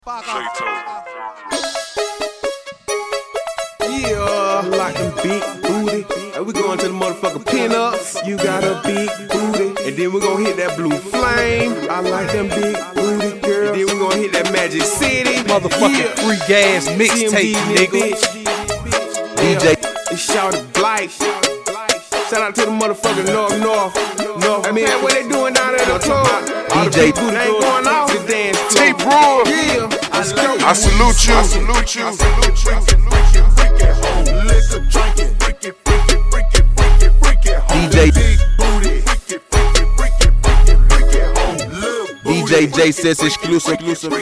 Yeah, like them big booty. And we going to the motherfucking pinups. You got a big booty. And then we gonna hit that blue flame. I like them big booty girls. And then we gonna hit that Magic City. Motherfucking free gas mixtape, nigga. DJ. It's Shawty Blight. Shout out to the motherfucking North. I mean, what they doing down there at the club? All the big booty ain't going off. The dance Tape Brewer. Yeah, I salute you. DJ J says exclusive.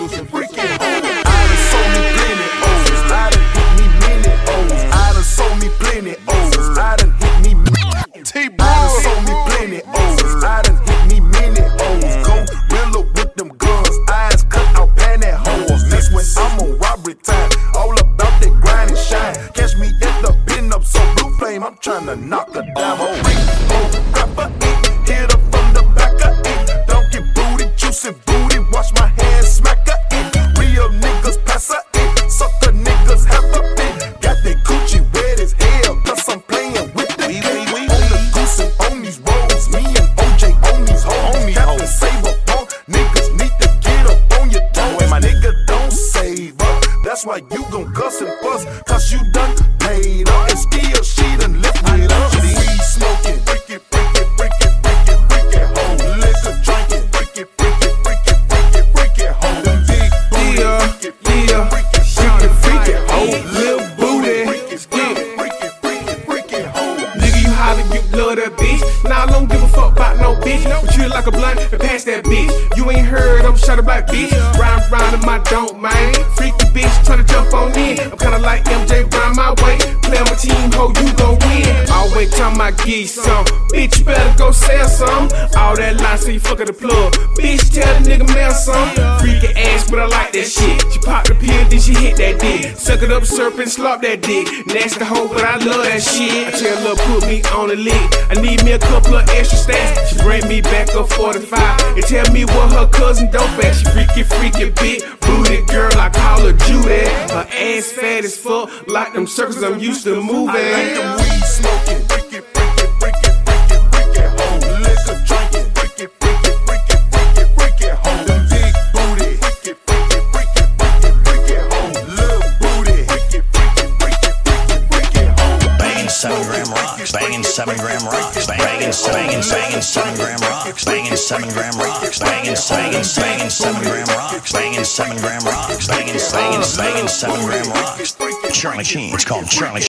I'm tryna knock her down. Grab her it, hit her from the back of it. Donkey booty, juicy booty, watch my hands smack her it. Real niggas pass her it, sucker niggas have a bit. Got that Gucci wet as hell, cause I'm playing with the game. On the goose and on these rolls, me and OJ on these hoes. Captain save up on niggas need to get up on your toes. My nigga don't save up, that's why you gon' cuss and fuss, cause you done paid up. And still she done lift it up. Weed smoking, freak it, ho. Liquor drinking, freak it, ho. Them big booty, freak it, ho. Lil' booty, Freak it, ho. nigga, you holler, you love that bitch. Nah, I don't give a fuck about no bitch. But you like a blunt and pass that bitch. You ain't heard, I'm shot about bitch. Round in my don't, man. Freaky bitch tryna jump on in. I'm kinda like MJ round my way. Play on my team, ho, you gon' win. Always time I give you some. Bitch, you better go sell some. All that line, so you fuck at the plug. Bitch, tell the nigga mail some. Freaky ass, but I like that shit. She pop the pill, then she hit that dick. Suck it up, serpent, slop that dick. Nasty hoe, but I love that shit. I tell her, put me on the lick. I need me a couple of extra stacks. She bring me back up 45 and tell me what her cousin dope at. She freaky, big booty girl, I call her Judy. Her ass fat as fuck, like them circles I'm used to moving. I like them weed smoking, freak it, ho. Liquor drinking, freak it, ho. Them big booty, freak it, ho. Little booty, freak it, ho. Banging 7-gram rocks, banging 7-gram rocks, banging 7-gram rocks, banging 7-gram rocks, banging 7-gram rocks, banging 7-gram rocks, banging 7-gram rocks. Charlie Sheen, it's called Charlie.